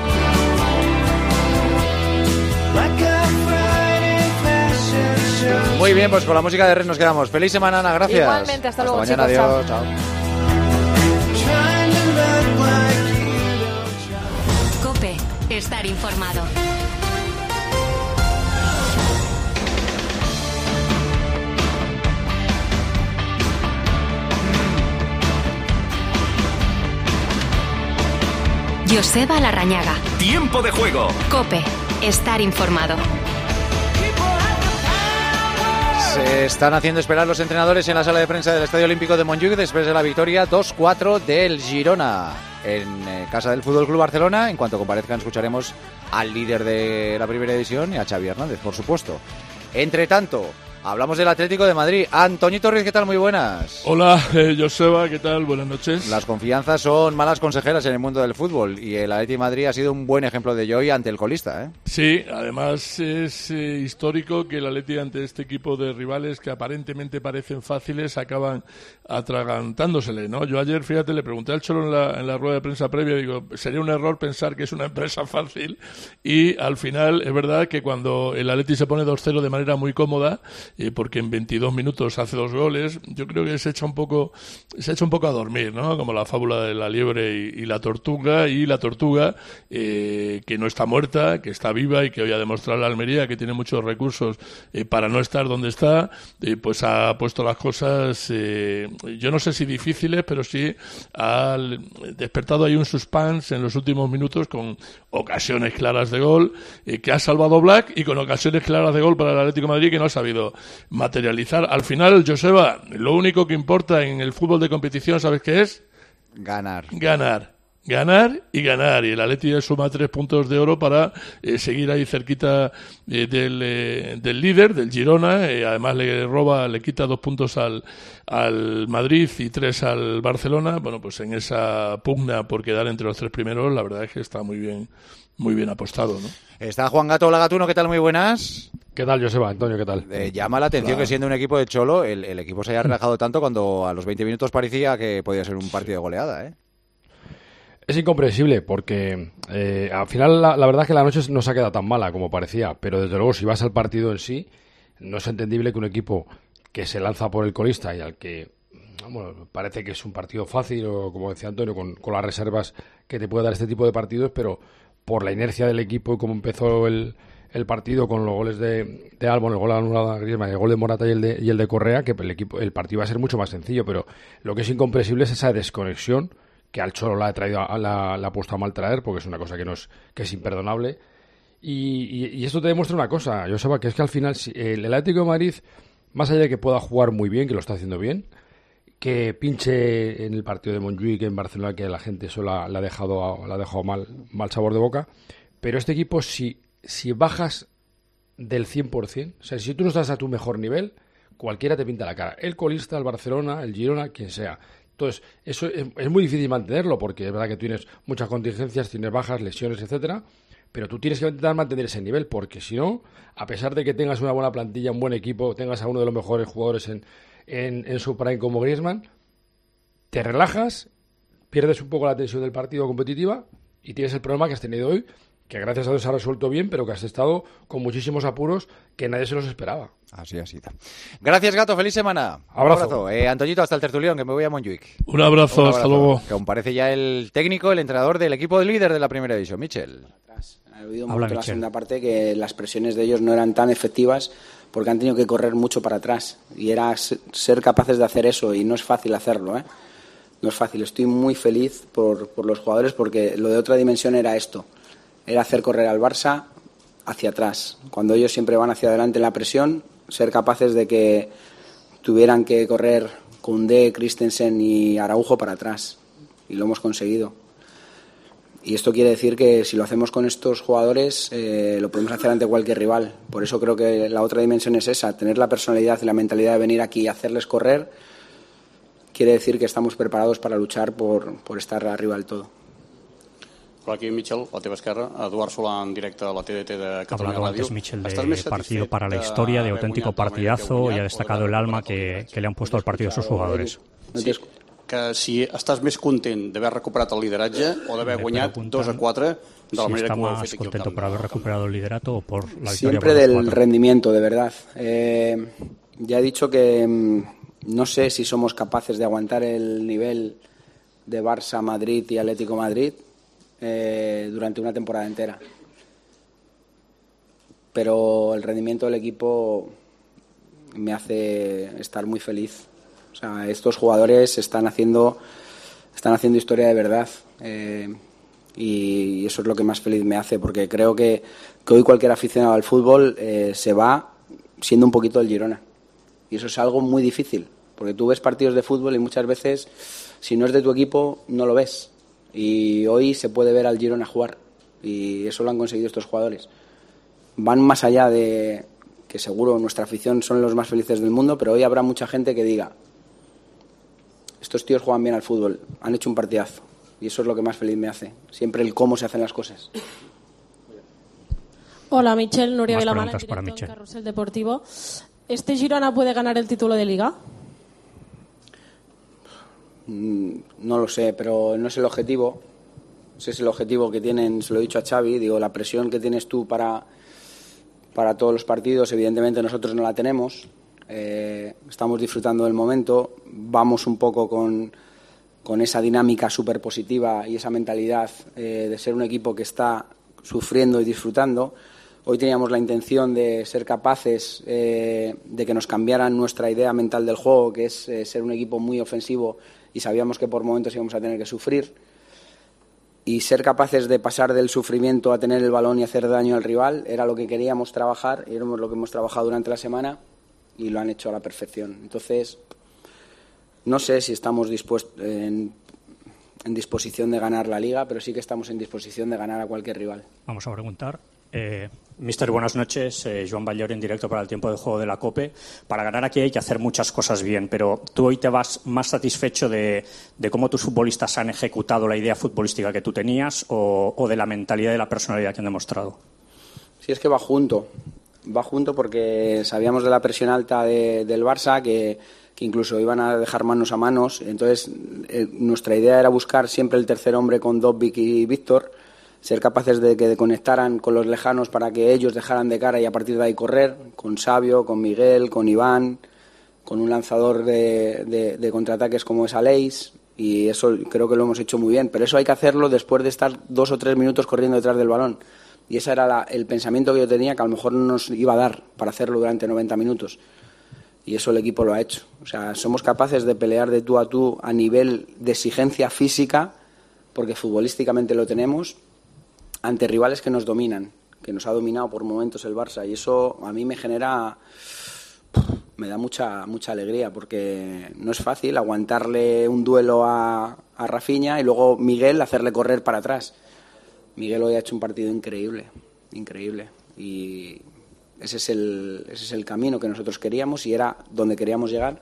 Muy bien, pues con la música de Ren nos quedamos. Feliz semana, Ana, gracias. Igualmente, hasta luego, mañana, chicos. adiós, chao. COPE, estar informado. Joseba Larrañaga. Tiempo de juego. COPE, estar informado. Se están haciendo esperar los entrenadores en la sala de prensa del Estadio Olímpico de Montjuïc después de la victoria 2-4 del Girona en casa del Fútbol Club Barcelona. En cuanto comparezcan, escucharemos al líder de la primera división y a Xavi Hernández, por supuesto. Entre tanto, hablamos del Atlético de Madrid. Antoñito Ruiz, ¿qué tal? Muy buenas. Hola, Joseba, ¿qué tal? Buenas noches. Las confianzas son malas consejeras en el mundo del fútbol, y el Atlético de Madrid ha sido un buen ejemplo de ello hoy ante el colista, ¿eh? Sí, además es histórico que el Atlético ante este equipo de rivales que aparentemente parecen fáciles acaban atragantándosele, ¿no? Yo ayer, fíjate, le pregunté al Cholo en la rueda de prensa previa, digo, sería un error pensar que es una empresa fácil, y al final es verdad que cuando el Atlético se pone 2-0 de manera muy cómoda, porque en 22 minutos hace 2 goles, yo creo que se echa un poco a dormir, ¿no? Como la fábula de la liebre y la tortuga, que no está muerta, que está viva y que hoy ha demostrado la Almería que tiene muchos recursos para no estar donde está, pues ha puesto las cosas, yo no sé si difíciles, pero sí ha despertado ahí un suspense en los últimos minutos con ocasiones claras de gol, que ha salvado Black, y con ocasiones claras de gol para el Atlético de Madrid que no ha sabido materializar. Al final, Joseba, lo único que importa en el fútbol de competición, ¿sabes qué es? Ganar. Ganar y ganar. Y el Atleti suma 3 puntos de oro para seguir ahí cerquita del líder, del Girona. Además le quita 2 puntos al Madrid y 3 al Barcelona. Bueno, pues en esa pugna por quedar entre los 3 primeros, la verdad es que está muy bien apostado, ¿no? Está Juan Gato. Hola, Gatuno, ¿qué tal? Muy buenas. ¿Qué tal, Joseba? Antonio, ¿qué tal? Llama la atención que siendo un equipo de Cholo, el equipo se haya relajado tanto cuando a los 20 minutos parecía que podía ser un partido de goleada, ¿eh? Es incomprensible porque al final la verdad es que la noche no se ha quedado tan mala como parecía, pero desde luego si vas al partido en sí, no es entendible que un equipo que se lanza por el colista y al que parece que es un partido fácil, o como decía Antonio, con las reservas que te puede dar este tipo de partidos, pero por la inercia del equipo y cómo empezó el partido con los goles de Albon, el gol anulado a Griezmann, el gol de Morata y el de Correa, que el partido va a ser mucho más sencillo, pero lo que es incomprensible es esa desconexión que al Cholo la ha puesto a mal traer, porque es una cosa que es imperdonable. Y esto te demuestra una cosa, Joseba, que es que al final el Atlético de Madrid, más allá de que pueda jugar muy bien, que lo está haciendo bien, que pinche en el partido de Montjuïc en Barcelona, que la gente solo le ha dejado mal sabor de boca, pero este equipo si bajas del 100%, o sea, si tú no estás a tu mejor nivel, cualquiera te pinta la cara, el colista, el Barcelona, el Girona, quien sea. Entonces, eso es muy difícil mantenerlo, porque es verdad que tienes muchas contingencias, tienes bajas, lesiones, etcétera, pero tú tienes que intentar mantener ese nivel, porque si no, a pesar de que tengas una buena plantilla, un buen equipo, tengas a uno de los mejores jugadores en su prime como Griezmann, te relajas, pierdes un poco la tensión del partido competitiva y tienes el problema que has tenido hoy, que gracias a Dios se ha resuelto bien, pero que has estado con muchísimos apuros que nadie se los esperaba. Así ha sido. Gracias, Gato. Feliz semana. Abrazo. Antoñito, hasta el tertulión, que me voy a Montjuic. Un abrazo, hasta luego. Que comparece ya el técnico, el entrenador del equipo líder de la primera división, Michel. Ha habido un momento en la segunda parte que las presiones de ellos no eran tan efectivas porque han tenido que correr mucho para atrás. Y era ser capaces de hacer eso, y no es fácil hacerlo, ¿eh? No es fácil. Estoy muy feliz por los jugadores porque lo de otra dimensión era esto. Era hacer correr al Barça hacia atrás. Cuando ellos siempre van hacia adelante en la presión, ser capaces de que tuvieran que correr Koundé, Christensen y Araujo para atrás. Y lo hemos conseguido. Y esto quiere decir que si lo hacemos con estos jugadores, lo podemos hacer ante cualquier rival. Por eso creo que la otra dimensión es esa, tener la personalidad y la mentalidad de venir aquí y hacerles correr. Quiere decir que estamos preparados para luchar por estar arriba del todo. Por aquí, Michel, a la teva esquerra, Eduard Solà en directe a la TDT de Catalunya Hablado Radio. antes Michel de partido para la historia, de auténtico partidazo, y ha destacado el alma que le han puesto al partido a sus jugadores. Sí, que si estàs més content d'haver recuperat el lideratge o d'haver guanyat 2-4 de la manera que ho heu fet aquí al contento por haber recuperado el liderato o por la victoria. Siempre por del rendimiento, de verdad. Ya he dicho que no sé si somos capaces de aguantar el nivel de Barça, Madrid y Atlético Madrid durante una temporada entera. Pero el rendimiento del equipo me hace estar muy feliz. O sea, estos jugadores están haciendo historia de verdad. Y eso es lo que más feliz me hace, porque creo que hoy cualquier aficionado al fútbol se va siendo un poquito el Girona. Y eso es algo muy difícil, porque tú ves partidos de fútbol y muchas veces, si no es de tu equipo, no lo ves. Y hoy se puede ver al Girona jugar, y eso lo han conseguido estos jugadores. Van más allá de que seguro nuestra afición son los más felices del mundo, pero hoy habrá mucha gente que diga: estos tíos juegan bien al fútbol, han hecho un partidazo. Y eso es lo que más feliz me hace. Siempre el cómo se hacen las cosas. Hola, Michel, Nuria Más Vilamala, preguntas para Michel. Carrusel Deportivo. ¿Este Girona puede ganar el título de Liga? No lo sé, pero no es el objetivo. Ese es el objetivo que tienen, se lo he dicho a Xavi. Digo, la presión que tienes tú para todos los partidos, evidentemente nosotros no la tenemos. Estamos disfrutando del momento. Vamos un poco con esa dinámica súper positiva y esa mentalidad de ser un equipo que está sufriendo y disfrutando. Hoy teníamos la intención de ser capaces de que nos cambiaran nuestra idea mental del juego, que es ser un equipo muy ofensivo, y sabíamos que por momentos íbamos a tener que sufrir. Y ser capaces de pasar del sufrimiento a tener el balón y hacer daño al rival era lo que queríamos trabajar, y era lo que hemos trabajado durante la semana, y lo han hecho a la perfección. Entonces, no sé si estamos en disposición de ganar la Liga, pero sí que estamos en disposición de ganar a cualquier rival. Vamos a preguntar. Mister, buenas noches. Joan Ballor en directo para el tiempo de juego de la COPE. Para ganar aquí hay que hacer muchas cosas bien, pero tú hoy te vas más satisfecho de cómo tus futbolistas han ejecutado la idea futbolística que tú tenías o de la mentalidad y de la personalidad que han demostrado. Sí, es que va junto porque sabíamos de la presión alta del Barça, que incluso iban a dejar manos a manos. Entonces, nuestra idea era buscar siempre el tercer hombre con Dobbik y Víctor, ser capaces de que conectaran con los lejanos para que ellos dejaran de cara y a partir de ahí correr, con Sabio, con Miguel, con Iván, con un lanzador de contraataques como es Aleix, y eso creo que lo hemos hecho muy bien, pero eso hay que hacerlo después de estar 2 o 3 minutos corriendo detrás del balón, y ese era el pensamiento que yo tenía, que a lo mejor no nos iba a dar para hacerlo durante 90 minutos, y eso el equipo lo ha hecho. O sea, somos capaces de pelear de tú a tú a nivel de exigencia física, porque futbolísticamente lo tenemos, ante rivales que nos dominan, que nos ha dominado por momentos el Barça, y eso a mí me da mucha alegría, porque no es fácil aguantarle un duelo a Rafinha y luego Miguel hacerle correr para atrás. Miguel hoy ha hecho un partido increíble, y ese es el camino que nosotros queríamos y era donde queríamos llegar,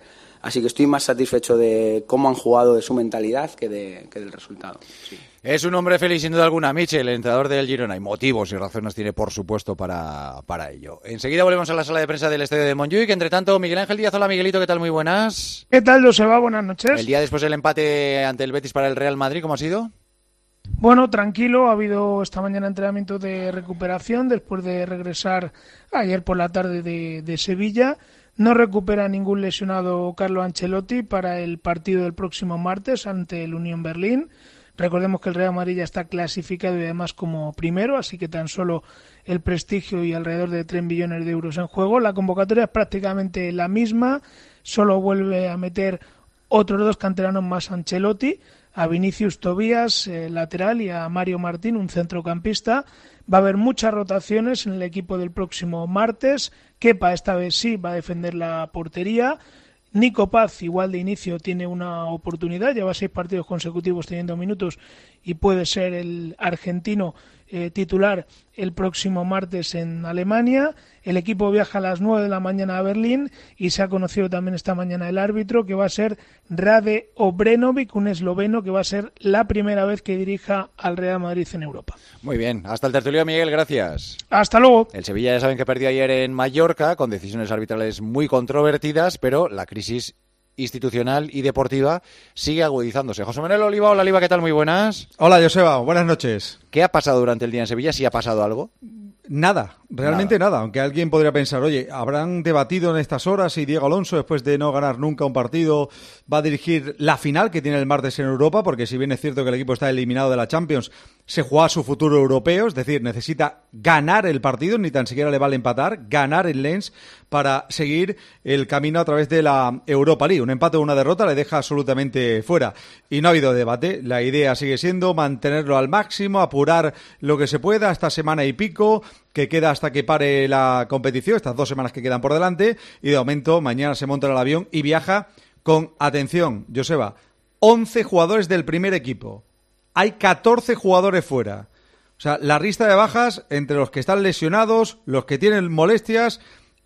Así que estoy más satisfecho de cómo han jugado, de su mentalidad, que del resultado. Sí. Es un hombre feliz, sin duda alguna, Michel, el entrenador del Girona, y motivos y razones tiene, por supuesto, para ello. Enseguida volvemos a la sala de prensa del estadio de Montjuïc. Entre tanto, Miguel Ángel Díaz. Hola, Miguelito, ¿qué tal? Muy buenas. ¿Qué tal, Joseba? Buenas noches. El día después del empate ante el Betis para el Real Madrid, ¿cómo ha sido? Bueno, tranquilo. Ha habido esta mañana entrenamiento de recuperación después de regresar ayer por la tarde de Sevilla. No recupera ningún lesionado Carlo Ancelotti para el partido del próximo martes ante el Unión Berlín. Recordemos que el Real Madrid ya está clasificado y además como primero, así que tan solo el prestigio y alrededor de 3 millones de euros en juego. La convocatoria es prácticamente la misma, solo vuelve a meter otros 2 canteranos más Ancelotti, a Vinicius Tobías, lateral, y a Mario Martín, un centrocampista. Va a haber muchas rotaciones en el equipo del próximo martes. Kepa esta vez sí va a defender la portería. Nico Paz, igual de inicio, tiene una oportunidad, lleva 6 partidos consecutivos teniendo minutos y puede ser el argentino titular el próximo martes en Alemania. El equipo viaja a las 9 de la mañana a Berlín y se ha conocido también esta mañana el árbitro, que va a ser Rade Obrenovic, un esloveno que va a ser la primera vez que dirija al Real Madrid en Europa. Muy bien, hasta el tertulio, Miguel, gracias. Hasta luego. El Sevilla ya saben que perdió ayer en Mallorca con decisiones arbitrales muy controvertidas, pero la crisis institucional y deportiva sigue agudizándose. José Manuel Oliva, hola Oliva, ¿qué tal? Muy buenas. Hola Joseba, buenas noches. ¿Qué ha pasado durante el día en Sevilla? ¿Si ha pasado algo? Nada, realmente nada. Aunque alguien podría pensar, oye, habrán debatido en estas horas si Diego Alonso, después de no ganar nunca un partido, va a dirigir la final que tiene el martes en Europa, porque si bien es cierto que el equipo está eliminado de la Champions, se juega su futuro europeo, es decir, necesita ganar el partido, ni tan siquiera le vale empatar, ganar en Lens para seguir el camino a través de la Europa League. Un empate o una derrota le deja absolutamente fuera. Y no ha habido debate. La idea sigue siendo mantenerlo al máximo, apurar lo que se pueda esta semana y pico, que queda hasta que pare la competición, estas 2 semanas que quedan por delante, y de momento mañana se monta en el avión y viaja con, atención, Joseba, 11 jugadores del primer equipo. Hay 14 jugadores fuera. O sea, la lista de bajas entre los que están lesionados, los que tienen molestias,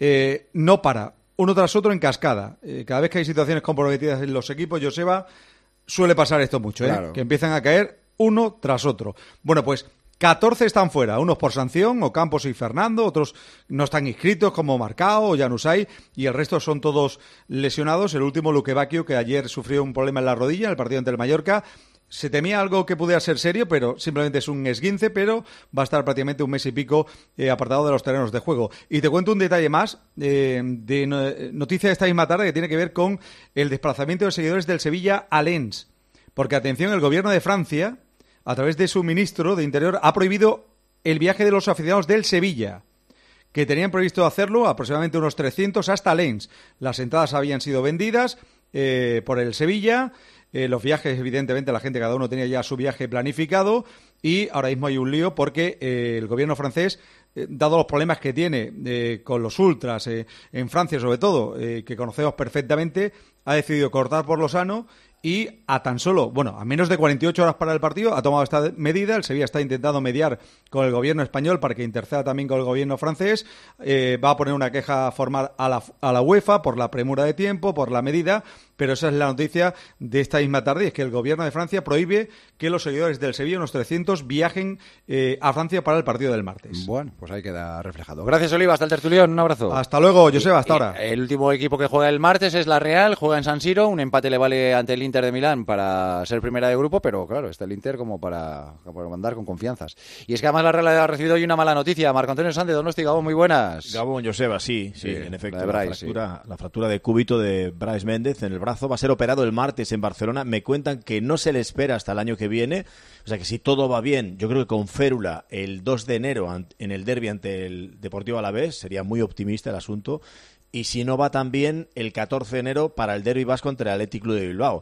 no para. Uno tras otro en cascada. Cada vez que hay situaciones comprometidas en los equipos, Joseba, suele pasar esto mucho, Claro. Que empiezan a caer uno tras otro. Bueno, pues 14 están fuera, unos por sanción, Ocampos y Fernando, otros no están inscritos como Marcao o Januzaj, y el resto son todos lesionados. El último, Luque Bacchio, que ayer sufrió un problema en la rodilla en el partido ante el Mallorca. Se temía algo que pudiera ser serio, pero simplemente es un esguince, pero va a estar prácticamente 1 mes y pico apartado de los terrenos de juego. Y te cuento un detalle más de noticia de esta misma tarde que tiene que ver con el desplazamiento de seguidores del Sevilla a Lens. Porque, atención, el gobierno de Francia, a través de su ministro de Interior, ha prohibido el viaje de los aficionados del Sevilla, que tenían previsto hacerlo aproximadamente unos 300 hasta Lens. Las entradas habían sido vendidas por el Sevilla. Los viajes, evidentemente, la gente, cada uno tenía ya su viaje planificado, y ahora mismo hay un lío porque el gobierno francés, dado los problemas que tiene con los ultras en Francia sobre todo, que conocemos perfectamente, ha decidido cortar por lo sano. Y a menos de 48 horas para el partido ha tomado esta medida. El Sevilla está intentando mediar con el gobierno español para que interceda también con el gobierno francés. Va a poner una queja formal a la UEFA por la premura de tiempo, por la medida, pero esa es la noticia de esta misma tarde, y es que el gobierno de Francia prohíbe que los seguidores del Sevilla, unos 300, viajen a Francia para el partido del martes. Bueno, pues ahí queda reflejado. Gracias, Oliva, hasta el tertulión, un abrazo. Hasta luego, Joseba, hasta ahora. El último equipo que juega el martes es la Real, juega en San Siro, un empate le vale ante el Inter de Milán para ser primera de grupo, pero claro, está el Inter como para mandar con confianzas. Y es que además la Real ha recibido hoy una mala noticia. Marco Antonio Sánchez, Donosti, Gabón, muy buenas. Gabón, Joseba, sí, en efecto. La fractura de cúbito de Brais Méndez en el brazo va a ser operado el martes en Barcelona. Me cuentan que no se le espera hasta el año que viene, o sea que si todo va bien, yo creo que con férula el 2 de enero en el derbi ante el Deportivo Alavés, sería muy optimista el asunto, y si no va tan bien, el 14 de enero para el derbi vasco ante el Athletic Club de Bilbao.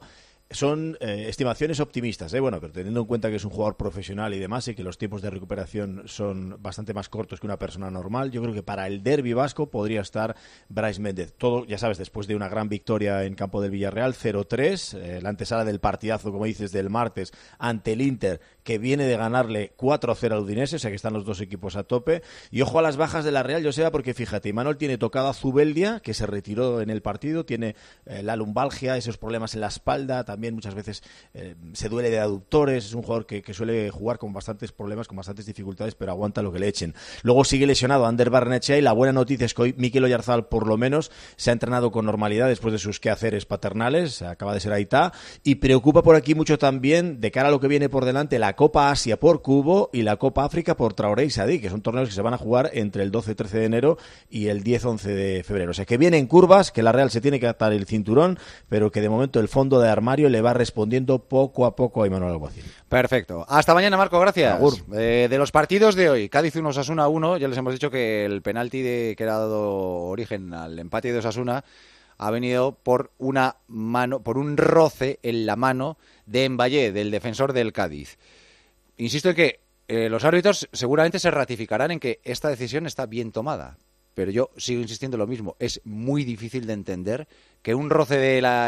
Son estimaciones optimistas, bueno, pero teniendo en cuenta que es un jugador profesional y demás, y que los tiempos de recuperación son bastante más cortos que una persona normal, yo creo que para el derbi vasco podría estar Brais Méndez. Todo, ya sabes, después de una gran victoria en campo del Villarreal, 0-3, la antesala del partidazo, como dices, del martes ante el Inter, que viene de ganarle 4-0 al Udinese, o sea que están los dos equipos a tope. Y ojo a las bajas de la Real, Joseba, porque fíjate, Imanol tiene tocado a Zubeldia, que se retiró en el partido, tiene la lumbalgia, esos problemas en la espalda, también muchas veces se duele de aductores, es un jugador que suele jugar con bastantes problemas, con bastantes dificultades, pero aguanta lo que le echen. Luego sigue lesionado Ander Barrenetxea, y la buena noticia es que hoy Mikel Oyarzabal por lo menos se ha entrenado con normalidad después de sus quehaceres paternales, acaba de ser aitá, y preocupa por aquí mucho también, de cara a lo que viene por delante, la Copa Asia por Kubo y la Copa África por Traoré y Sadí, que son torneos que se van a jugar entre el 12-13 de enero y el 10-11 de febrero. O sea que vienen curvas, que la Real se tiene que atar el cinturón, pero que de momento el fondo de armario le va respondiendo poco a poco a Imanol Alguacil. Perfecto. Hasta mañana, Marco, gracias. De los partidos de hoy, Cádiz 1, Osasuna 1, ya les hemos dicho que el penalti que ha dado origen al empate de Osasuna ha venido por una mano, por un roce en la mano de Emballé, del defensor del Cádiz. Insisto en que los árbitros seguramente se ratificarán en que esta decisión está bien tomada, pero yo sigo insistiendo en lo mismo. Es muy difícil de entender que un roce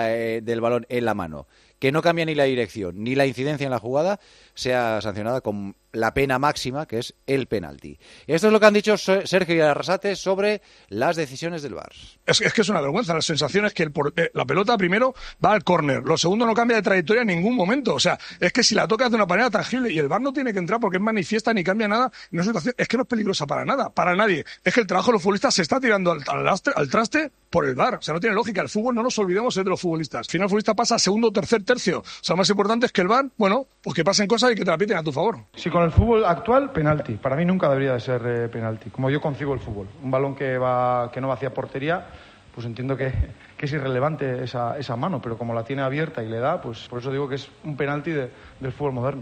del balón en la mano, que no cambia ni la dirección ni la incidencia en la jugada, sea sancionada con la pena máxima, que es el penalti. Esto es lo que han dicho Sergio y Arrasate sobre las decisiones del VAR. Es que es una vergüenza. La sensación es que la pelota primero va al córner, lo segundo no cambia de trayectoria en ningún momento. O sea, es que si la tocas de una manera tangible y el VAR no tiene que entrar porque es manifiesta ni cambia nada, en una situación, es que no es peligrosa para nada, para nadie. Es que el trabajo de los futbolistas se está tirando al traste por el VAR. O sea, no tiene lógica. El fútbol, no nos olvidemos, es de los futbolistas. Al final el futbolista pasa a segundo o tercer tercio. O sea, lo más importante es que el VAR, bueno, pues que pasen cosas y que te la piten a tu favor. Si con el fútbol actual, penalti. Para mí nunca debería de ser penalti, como yo concibo el fútbol. Un balón que no va hacia portería, pues entiendo que es irrelevante esa mano, pero como la tiene abierta y le da, pues por eso digo que es un penalti del fútbol moderno.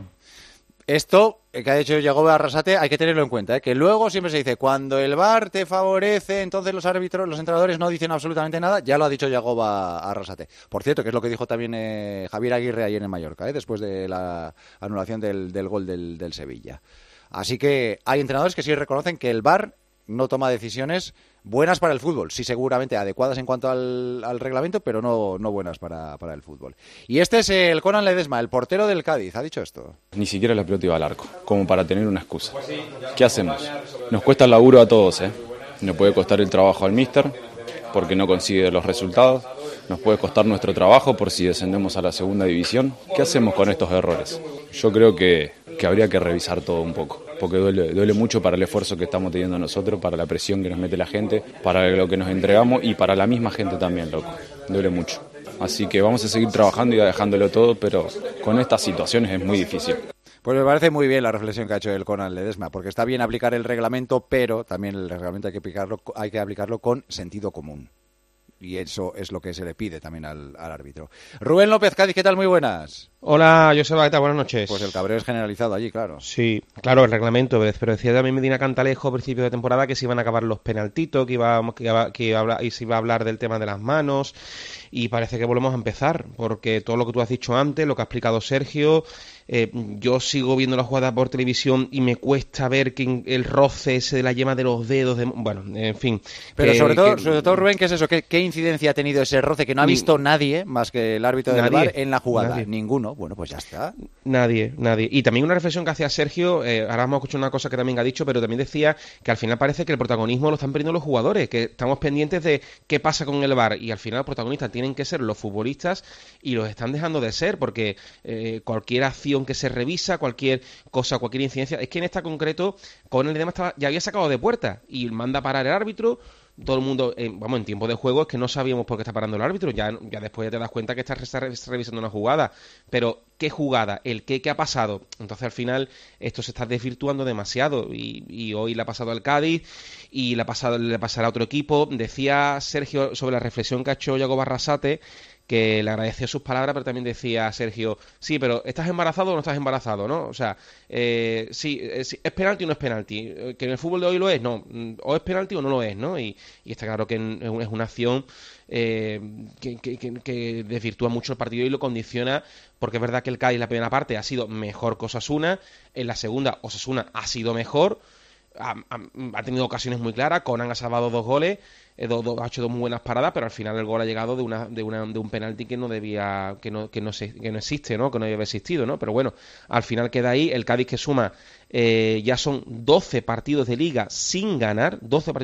Esto que ha dicho Yagoba Arrasate hay que tenerlo en cuenta, que luego siempre se dice, cuando el VAR te favorece, entonces los árbitros, los entrenadores no dicen absolutamente nada. Ya lo ha dicho Yagoba Arrasate. Por cierto, que es lo que dijo también Javier Aguirre ayer en Mallorca, después de la anulación del gol del Sevilla. Así que hay entrenadores que sí reconocen que el VAR no toma decisiones buenas para el fútbol, sí seguramente adecuadas en cuanto al reglamento, pero no buenas para el fútbol. Y este es el Conan Ledesma, el portero del Cádiz, ha dicho esto. Ni siquiera la pelota iba al arco, como para tener una excusa. ¿Qué hacemos? Nos cuesta el laburo a todos, Nos puede costar el trabajo al míster, porque no consigue los resultados. Nos puede costar nuestro trabajo por si descendemos a la segunda división. ¿Qué hacemos con estos errores? Yo creo que habría que revisar todo un poco, porque duele mucho para el esfuerzo que estamos teniendo nosotros, para la presión que nos mete la gente, para lo que nos entregamos y para la misma gente también, loco. Duele mucho. Así que vamos a seguir trabajando y dejándolo todo, pero con estas situaciones es muy difícil. Pues me parece muy bien la reflexión que ha hecho el Conan Ledesma, porque está bien aplicar el reglamento, pero también el reglamento hay que aplicarlo con sentido común. Y eso es lo que se le pide también al árbitro. Rubén López, Cádiz, ¿qué tal? Muy buenas. Hola, Joseba, ¿qué tal? Buenas noches. Pues el cabreo es generalizado allí, claro. Sí, claro, el reglamento, pero decía también Medina Cantalejo a principio de temporada que se iban a acabar los penaltitos, que se iba a hablar del tema de las manos, y parece que volvemos a empezar, porque todo lo que tú has dicho antes, lo que ha explicado Sergio, yo sigo viendo la jugada por televisión y me cuesta ver que el roce ese de la yema de los dedos, bueno, en fin. Pero sobre todo, Rubén, ¿qué es eso? ¿Qué incidencia ha tenido ese roce que no ha visto nadie más que el árbitro del VAR en la jugada? Nadie. Ninguno. Bueno, pues ya está. Nadie. Y también una reflexión que hacía Sergio, ahora vamos a escuchar una cosa que también ha dicho, pero también decía que al final parece que el protagonismo lo están perdiendo los jugadores, que estamos pendientes de qué pasa con el VAR, y al final los protagonistas tienen que ser los futbolistas y los están dejando de ser, porque cualquier acción que se revisa, cualquier cosa, cualquier incidencia, es que en esta concreto con el Ledesma ya había sacado de puerta y manda a parar el árbitro. Todo el mundo, en tiempo de juego es que no sabíamos por qué está parando el árbitro, ya después ya te das cuenta que está revisando una jugada, pero ¿qué jugada? ¿Qué ha pasado? Entonces al final esto se está desvirtuando demasiado, y hoy le ha pasado al Cádiz y le pasará a otro equipo. Decía Sergio sobre la reflexión que ha hecho Yagoba Arrasate, que le agradeció sus palabras, pero también decía a Sergio, sí, pero ¿estás embarazado o no estás embarazado, no? O sea, sí, ¿es penalti o no es penalti? ¿Que en el fútbol de hoy lo es? No, o es penalti o no lo es, ¿no? Y está claro que es una acción que desvirtúa mucho el partido y lo condiciona, porque es verdad que el Cádiz en la primera parte ha sido mejor que Osasuna, en la segunda Osasuna ha sido mejor, ha tenido ocasiones muy claras, Conan ha salvado 2 goles, ha hecho 2 muy buenas paradas, pero al final el gol ha llegado de un penalti que no debía, que no existe, ¿no? Que no debe haber existido, ¿no? Pero bueno, al final queda ahí el Cádiz, que suma ya son 12 partidos de liga sin ganar,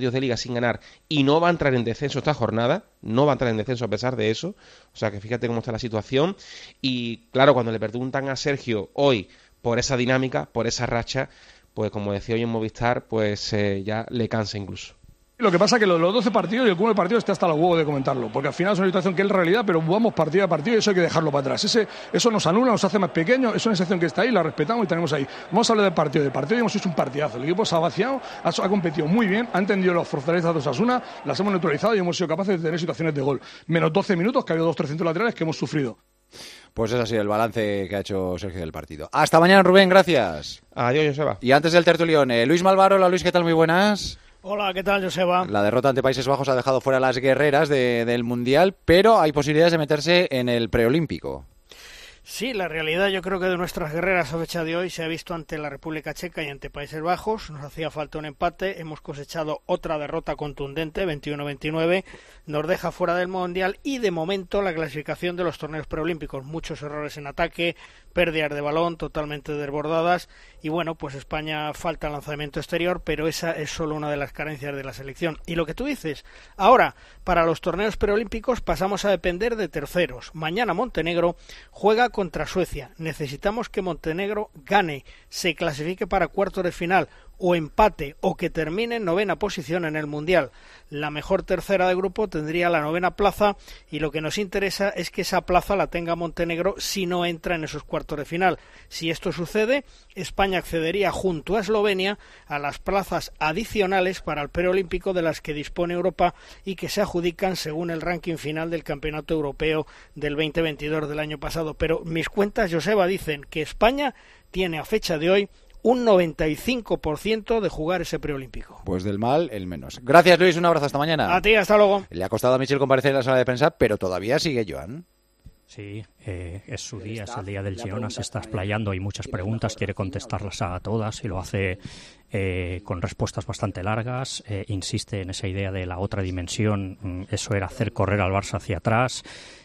y no va a entrar en descenso esta jornada, no va a entrar en descenso a pesar de eso, o sea que fíjate cómo está la situación. Y claro, cuando le preguntan a Sergio hoy por esa dinámica, por esa racha, pues como decía hoy en Movistar, pues ya le cansa incluso. Lo que pasa es que los 12 partidos y el cúmulo de partidos está hasta los huevos de comentarlo, porque al final es una situación que es realidad, pero jugamos partido a partido y eso hay que dejarlo para atrás. Eso nos anula, nos hace más pequeños, es una sensación que está ahí, la respetamos y tenemos ahí. Vamos a hablar del partido y hemos hecho un partidazo. El equipo se ha vaciado, ha competido muy bien, ha entendido las fortalezas de Osasuna, las hemos neutralizado y hemos sido capaces de tener situaciones de gol. Menos 12 minutos, que ha habido 2 300 laterales que hemos sufrido. Pues ese ha sido el balance que ha hecho Sergio del partido. Hasta mañana, Rubén, gracias. Adiós, Joseba. Y antes del tertulión, Luis Malvar. Hola, Luis, ¿qué tal? Muy buenas. Hola, ¿qué tal, Joseba? La derrota ante Países Bajos ha dejado fuera a las guerreras del Mundial, pero hay posibilidades de meterse en el preolímpico. Sí, la realidad yo creo que de nuestras guerreras a fecha de hoy se ha visto ante la República Checa y ante Países Bajos. Nos hacía falta un empate, hemos cosechado otra derrota contundente, 21-29, nos deja fuera del Mundial y de momento la clasificación de los torneos preolímpicos. Muchos errores en ataque, pérdidas de balón totalmente desbordadas y bueno, pues España falta lanzamiento exterior, pero esa es solo una de las carencias de la selección. Y lo que tú dices, ahora para los torneos preolímpicos pasamos a depender de terceros. Mañana Montenegro juega contra Suecia. Necesitamos que Montenegro gane, se clasifique para cuartos de final o empate o que termine en 9ª posición en el Mundial. La mejor tercera de grupo tendría la 9ª plaza y lo que nos interesa es que esa plaza la tenga Montenegro si no entra en esos cuartos de final. Si esto sucede, España accedería junto a Eslovenia a las plazas adicionales para el preolímpico de las que dispone Europa y que se adjudican según el ranking final del Campeonato Europeo del 2022 del año pasado. Pero mis cuentas, Joseba, dicen que España tiene a fecha de hoy un 95% de jugar ese preolímpico. Pues del mal, el menos. Gracias, Luis, un abrazo, hasta mañana. A ti, hasta luego. Le ha costado a Michel comparecer en la sala de prensa, pero todavía sigue Joan. Sí, es su día, es el día del Girona, se está explayando, hay muchas preguntas, quiere contestarlas a todas y lo hace con respuestas bastante largas, insiste en esa idea de la otra dimensión, eso era hacer correr al Barça hacia atrás.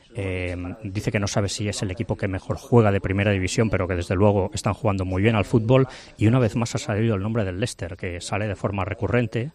Dice que no sabe si es el equipo que mejor juega de primera división, pero que desde luego están jugando muy bien al fútbol. Y una vez más ha salido el nombre del Leicester, que sale de forma recurrente.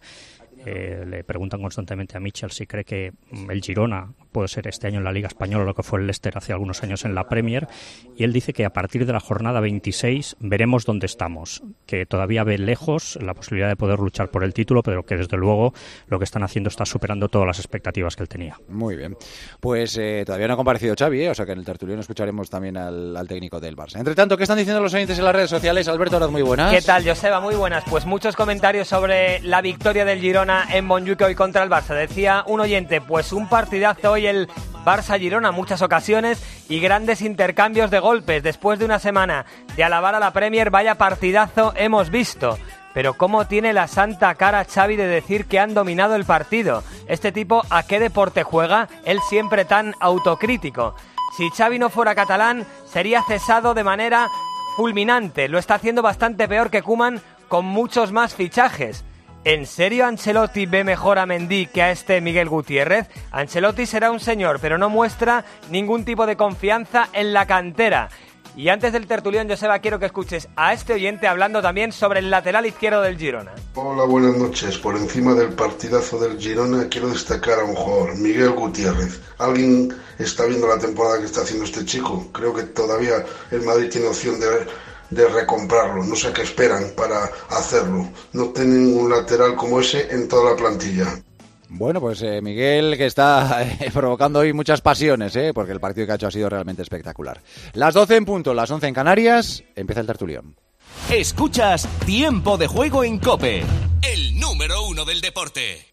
Le preguntan constantemente a Michel si cree que el Girona puede ser este año en la Liga Española lo que fue el Leicester hace algunos años en la Premier, y él dice que a partir de la jornada 26 veremos dónde estamos, que todavía ve lejos la posibilidad de poder luchar por el título, pero que desde luego lo que están haciendo está superando todas las expectativas que él tenía. Muy bien, pues todavía no ha comparecido Xavi, o sea que en el tertulión escucharemos también al técnico del Barça. Entre tanto, ¿qué están diciendo los oyentes en las redes sociales? Alberto Oraz, muy buenas. ¿Qué tal, Joseba? Muy buenas. Pues muchos comentarios sobre la victoria del Girona en Montjuic hoy contra el Barça. Decía un oyente, pues un partidazo hoy el Barça-Girona, muchas ocasiones y grandes intercambios de golpes. Después de una semana de alabar a la Premier, vaya partidazo hemos visto. Pero ¿cómo tiene la santa cara Xavi de decir que han dominado el partido? Este tipo, ¿a qué deporte juega? Él siempre tan autocrítico. Si Xavi no fuera catalán, sería cesado de manera fulminante. Lo está haciendo bastante peor que Koeman, con muchos más fichajes. ¿En serio Ancelotti ve mejor a Mendy que a este Miguel Gutiérrez? Ancelotti será un señor, pero no muestra ningún tipo de confianza en la cantera. Y antes del tertulión, Joseba, quiero que escuches a este oyente hablando también sobre el lateral izquierdo del Girona. Hola, buenas noches. Por encima del partidazo del Girona quiero destacar a un jugador, Miguel Gutiérrez. ¿Alguien está viendo la temporada que está haciendo este chico? Creo que todavía el Madrid tiene opción de recomprarlo, no sé qué esperan para hacerlo. No tienen un lateral como ese en toda la plantilla. Bueno, pues Miguel, que está provocando hoy muchas pasiones, porque el partido que ha hecho ha sido realmente espectacular. Las 12 en punto, las 11 en Canarias, empieza el tertulión. Escuchas Tiempo de Juego en COPE, el número 1 del deporte.